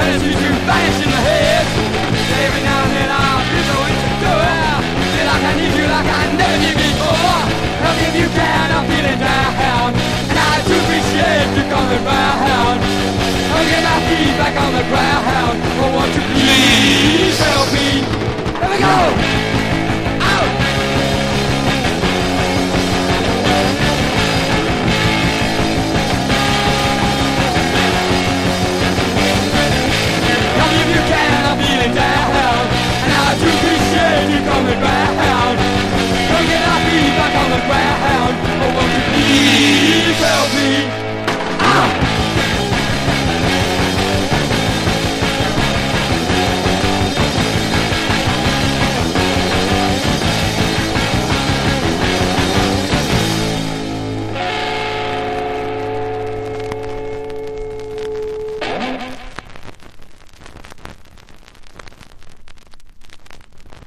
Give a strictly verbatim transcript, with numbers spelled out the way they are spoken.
it seems to vanish in my head. Every now and then I feel so insecure. Feel like I need you like I never did before. Love if you can, I'm feeling down, and I do appreciate you coming round. I'll get my feet back on the ground. Oh, won't you please help me? Let me go.